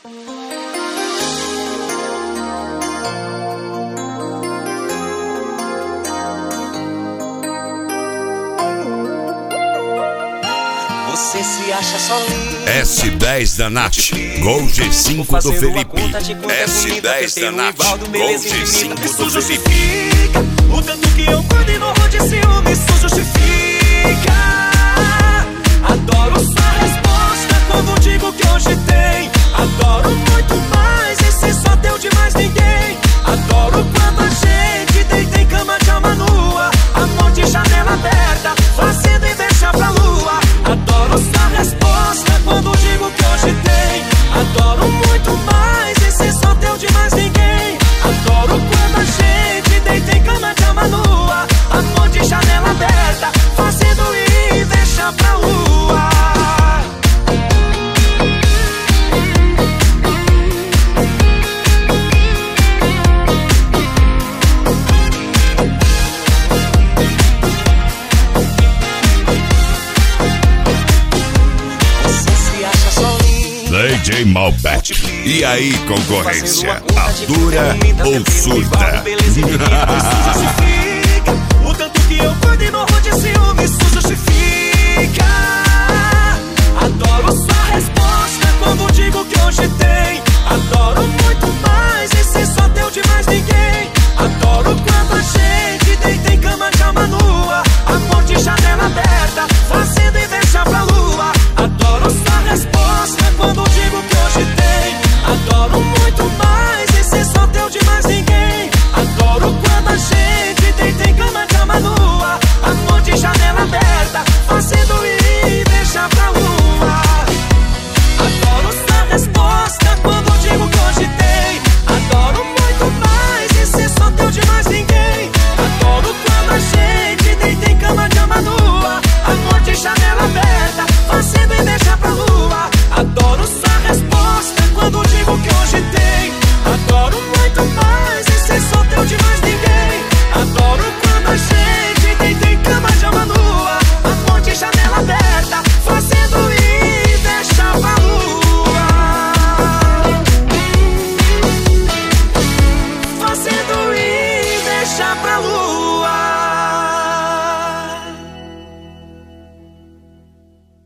Você se acha só lindo. S10 da Nath, Gol G5 do Felipe. S10 da Nath, Gol G5 do Felipe. O tanto que eu cuido e morro de ciúme, isso justifica. Adoro sua resposta quando digo que hoje tem. Adoro muito mais, esse só teu de mais ninguém. Adoro quando a gente deita em cama de alma nua, amor de janela aberta, fazendo inveja pra lua. Adoro sua resposta quando digo que hoje tem. Adoro muito mais, esse só teu de mais ninguém. Adoro quando a gente deita em cama de alma nua, amor de janela aberta, fazendo inveja pra lua. DJ Malbec. E aí, concorrência? Madura ou surda? O tanto que eu cuido e morro de ciúme, isso justifica. Adoro sua